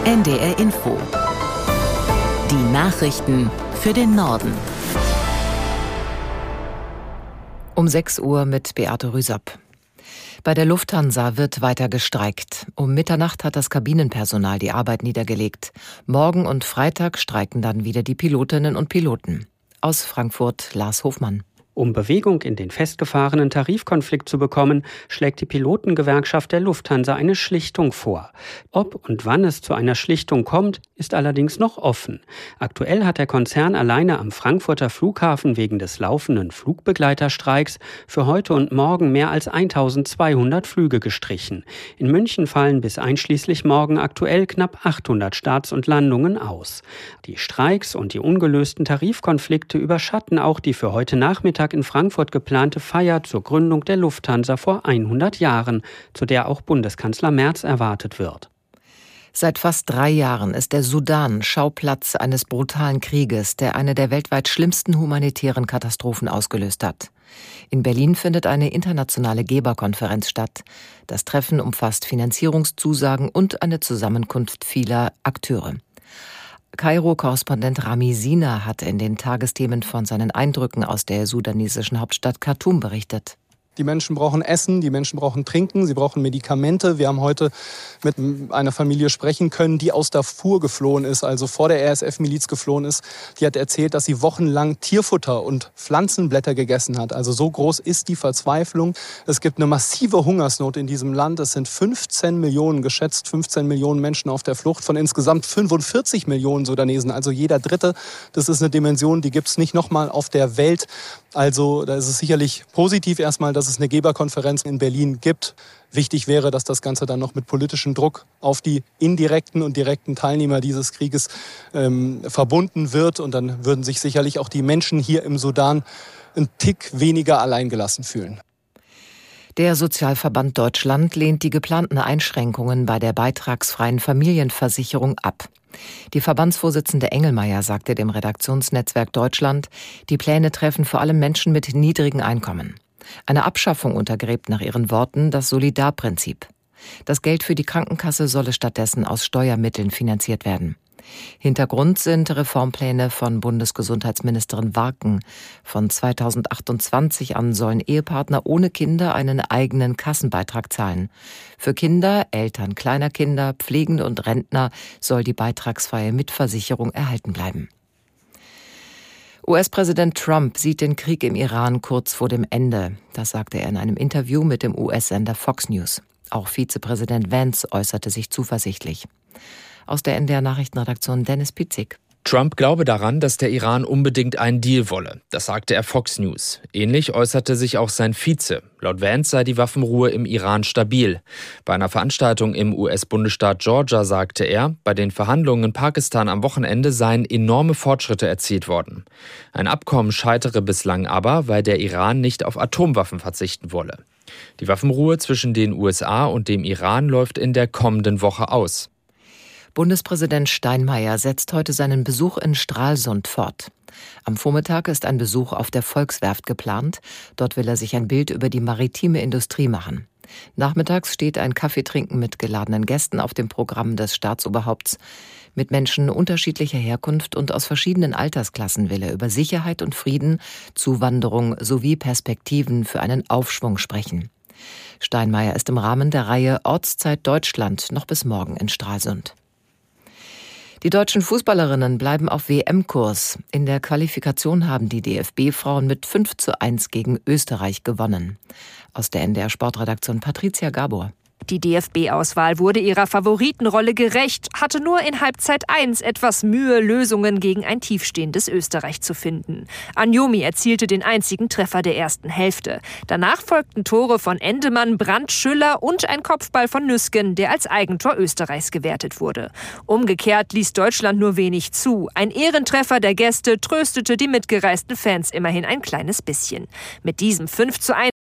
NDR Info. Die Nachrichten für den Norden. Um 6 Uhr mit Beate Rüsop. Bei der Lufthansa wird weiter gestreikt. Um Mitternacht hat das Kabinenpersonal die Arbeit niedergelegt. Morgen und Freitag streiken dann wieder die Pilotinnen und Piloten. Aus Frankfurt Lars Hofmann. Um Bewegung in den festgefahrenen Tarifkonflikt zu bekommen, schlägt die Pilotengewerkschaft der Lufthansa eine Schlichtung vor. Ob und wann es zu einer Schlichtung kommt, ist allerdings noch offen. Aktuell hat der Konzern alleine am Frankfurter Flughafen wegen des laufenden Flugbegleiterstreiks für heute und morgen mehr als 1200 Flüge gestrichen. In München fallen bis einschließlich morgen aktuell knapp 800 Starts und Landungen aus. Die Streiks und die ungelösten Tarifkonflikte überschatten auch die für heute Nachmittag in Frankfurt geplante Feier zur Gründung der Lufthansa vor 100 Jahren, zu der auch Bundeskanzler Merz erwartet wird. Seit fast 3 Jahren ist der Sudan Schauplatz eines brutalen Krieges, der eine der weltweit schlimmsten humanitären Katastrophen ausgelöst hat. In Berlin findet eine internationale Geberkonferenz statt. Das Treffen umfasst Finanzierungszusagen und eine Zusammenkunft vieler Akteure. Kairo-Korrespondent Rami Sina hat in den Tagesthemen von seinen Eindrücken aus der sudanesischen Hauptstadt Khartoum berichtet. Die Menschen brauchen Essen, die Menschen brauchen Trinken, sie brauchen Medikamente. Wir haben heute mit einer Familie sprechen können, die aus Darfur geflohen ist, also vor der RSF-Miliz geflohen ist. Die hat erzählt, dass sie wochenlang Tierfutter und Pflanzenblätter gegessen hat. Also so groß ist die Verzweiflung. Es gibt eine massive Hungersnot in diesem Land. Es sind 15 Millionen, geschätzt 15 Millionen Menschen auf der Flucht von insgesamt 45 Millionen Sudanesen. Also jeder Dritte. Das ist eine Dimension, die gibt es nicht nochmal auf der Welt. Also da ist es sicherlich positiv erstmal, dass es eine Geberkonferenz in Berlin gibt. Wichtig wäre, dass das Ganze dann noch mit politischem Druck auf die indirekten und direkten Teilnehmer dieses Krieges verbunden wird. Und dann würden sich sicherlich auch die Menschen hier im Sudan einen Tick weniger alleingelassen fühlen. Der Sozialverband Deutschland lehnt die geplanten Einschränkungen bei der beitragsfreien Familienversicherung ab. Die Verbandsvorsitzende Engelmeier sagte dem Redaktionsnetzwerk Deutschland, die Pläne treffen vor allem Menschen mit niedrigen Einkommen. Eine Abschaffung untergräbt nach ihren Worten das Solidarprinzip. Das Geld für die Krankenkasse solle stattdessen aus Steuermitteln finanziert werden. Hintergrund sind Reformpläne von Bundesgesundheitsministerin Warken. Von 2028 an sollen Ehepartner ohne Kinder einen eigenen Kassenbeitrag zahlen. Für Kinder, Eltern kleiner Kinder, Pflegende und Rentner soll die beitragsfreie Mitversicherung erhalten bleiben. US-Präsident Trump sieht den Krieg im Iran kurz vor dem Ende. Das sagte er in einem Interview mit dem US-Sender Fox News. Auch Vizepräsident Vance äußerte sich zuversichtlich. Aus der NDR-Nachrichtenredaktion Dennis Pietzig. Trump glaube daran, dass der Iran unbedingt einen Deal wolle. Das sagte er Fox News. Ähnlich äußerte sich auch sein Vize. Laut Vance sei die Waffenruhe im Iran stabil. Bei einer Veranstaltung im US-Bundesstaat Georgia sagte er, bei den Verhandlungen in Pakistan am Wochenende seien enorme Fortschritte erzielt worden. Ein Abkommen scheitere bislang aber, weil der Iran nicht auf Atomwaffen verzichten wolle. Die Waffenruhe zwischen den USA und dem Iran läuft in der kommenden Woche aus. Bundespräsident Steinmeier setzt heute seinen Besuch in Stralsund fort. Am Vormittag ist ein Besuch auf der Volkswerft geplant. Dort will er sich ein Bild über die maritime Industrie machen. Nachmittags steht ein Kaffeetrinken mit geladenen Gästen auf dem Programm des Staatsoberhaupts. Mit Menschen unterschiedlicher Herkunft und aus verschiedenen Altersklassen will er über Sicherheit und Frieden, Zuwanderung sowie Perspektiven für einen Aufschwung sprechen. Steinmeier ist im Rahmen der Reihe Ortszeit Deutschland noch bis morgen in Stralsund. Die deutschen Fußballerinnen bleiben auf WM-Kurs. In der Qualifikation haben die DFB-Frauen mit 5:1 gegen Österreich gewonnen. Aus der NDR-Sportredaktion Patricia Gabor. Die DFB-Auswahl wurde ihrer Favoritenrolle gerecht, hatte nur in Halbzeit 1 etwas Mühe, Lösungen gegen ein tiefstehendes Österreich zu finden. Anjomi erzielte den einzigen Treffer der ersten Hälfte. Danach folgten Tore von Endemann, Brandt, Schüller und ein Kopfball von Nüsken, der als Eigentor Österreichs gewertet wurde. Umgekehrt ließ Deutschland nur wenig zu. Ein Ehrentreffer der Gäste tröstete die mitgereisten Fans immerhin ein kleines bisschen. Mit diesem 5:1